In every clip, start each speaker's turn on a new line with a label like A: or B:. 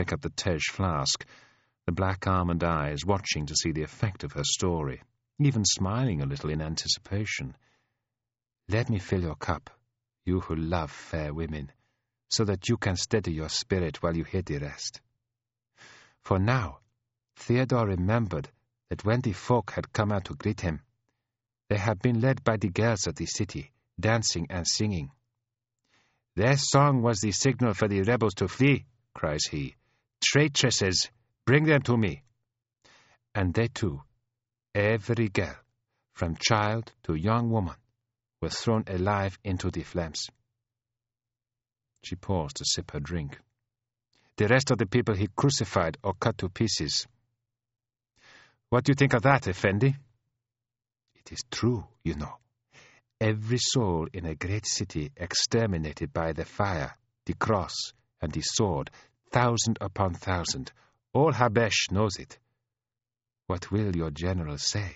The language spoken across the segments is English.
A: pick up the Tej flask, the black almond eyes watching to see the effect of her story, even smiling a little in anticipation. "Let me fill your cup, you who love fair women, so that you can steady your spirit while you hear the rest." For now, Theodore remembered that when the folk had come out to greet him, they had been led by the girls of the city, dancing and singing. "Their song was the signal for the rebels to flee," cries he. "Traitresses, bring them to me." And they too, every girl, from child to young woman, were thrown alive into the flames. She paused to sip her drink. "The rest of the people he crucified or cut to pieces." "What do you think of that, Effendi?" "It is true, you know. Every soul in a great city exterminated by the fire, the cross, and the sword, 1,000 upon 1,000. All Habesh knows it. What will your general say?"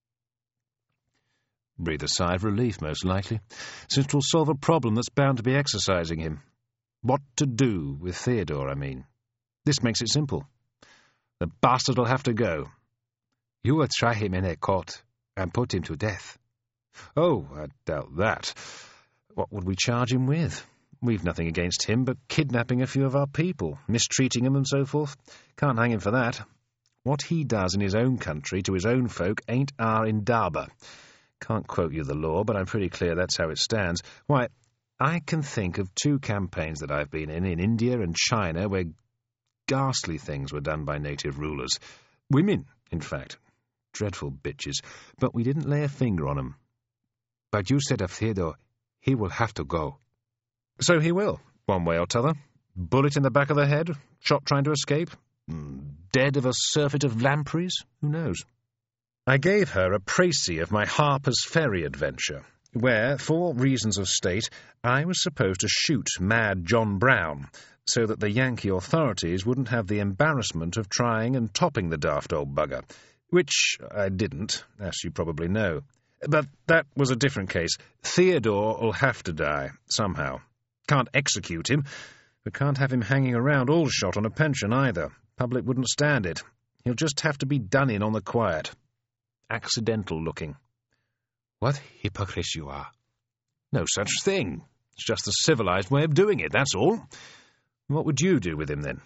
A: Breathe a sigh of relief, most likely, since it will solve a problem that's bound to be exercising him. What to do with Theodore, I mean. This makes it simple. The bastard will have to go.
B: "You will try him in a court and put him to death."
A: "Oh, I doubt that. What would we charge him with? We've nothing against him but kidnapping a few of our people, mistreating them and so forth. Can't hang him for that. What he does in his own country to his own folk ain't our indaba. Can't quote you the law, but I'm pretty clear that's how it stands. Why, I can think of 2 campaigns that I've been in India and China, where ghastly things were done by native rulers. Women, in fact. Dreadful bitches. But we didn't lay a finger on 'em.
B: "But you said of Theodore, he will have to go."
A: "So he will, one way or t'other. Bullet in the back of the head, shot trying to escape, dead of a surfeit of lampreys, who knows?" I gave her a précis of my Harper's Ferry adventure, where, for reasons of state, I was supposed to shoot mad John Brown, so that the Yankee authorities wouldn't have the embarrassment of trying and topping the daft old bugger, which I didn't, as you probably know. But that was a different case. Theodore'll have to die, somehow. Can't execute him, but can't have him hanging around all shot on a pension either. Public wouldn't stand it. He'll just have to be done in on the quiet. Accidental looking.
B: "What hypocrites you are."
A: "No such thing. It's just the civilized way of doing it, that's all. What would you do with him, then?"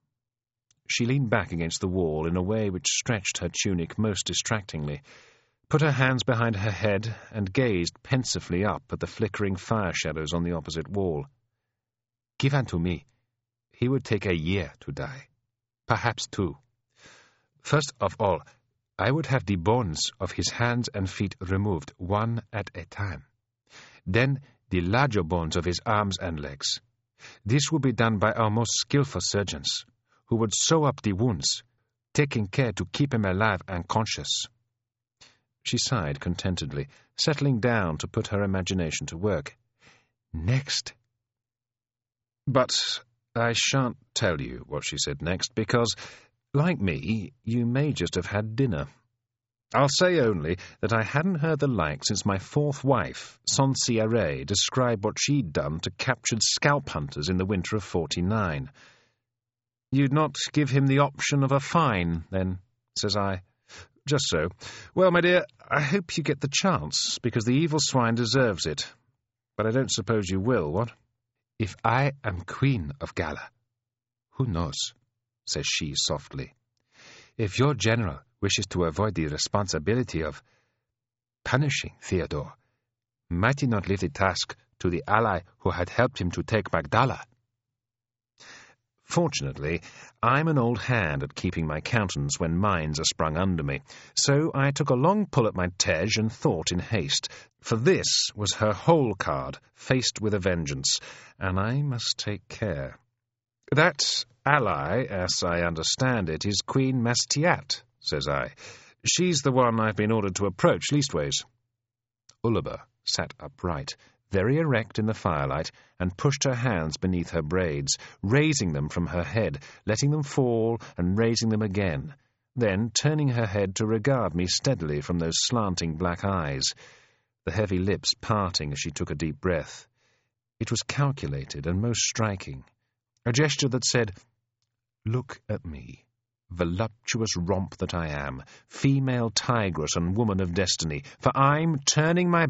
A: She leaned back against the wall in a way which stretched her tunic most distractingly, put her hands behind her head, and gazed pensively up at the flickering fire shadows on the opposite wall.
B: "Give unto me. He would take a year to die. Perhaps 2. First of all, I would have the bones of his hands and feet removed, one at a time. Then the larger bones of his arms and legs. This will be done by our most skillful surgeons, who would sew up the wounds, taking care to keep him alive and conscious." She sighed contentedly, settling down to put her imagination to work. "Next." But I shan't tell you what she said next, because, like me, you may just have had dinner. I'll say only that I hadn't heard the like since my 4th wife, Sonsiare, described what she'd done to captured scalp hunters in the winter of '49. "You'd not give him the option of a fine, then?" says I. "Just so. Well, my dear, I hope you get the chance, because the evil swine deserves it. But I don't suppose you will, what?" "If I am Queen of Gala, who knows?" says she softly. "If your general wishes to avoid the responsibility of punishing Theodore, might he not leave the task to the ally who had helped him to take Magdala?"
A: Fortunately, I'm an old hand at keeping my countenance when mines are sprung under me, so I took a long pull at my Tej and thought in haste, for this was her whole card, faced with a vengeance, and I must take care. "That ally, as I understand it, is Queen Mastiat," says I. "She's the one I've been ordered to approach, leastways." Ullaba sat upright, very erect in the firelight, and pushed her hands beneath her braids, raising them from her head, letting them fall and raising them again, then turning her head to regard me steadily from those slanting black eyes, the heavy lips parting as she took a deep breath. It was calculated and most striking, a gesture that said, Look at me, voluptuous romp that I am, female tigress and woman of destiny, for I'm turning my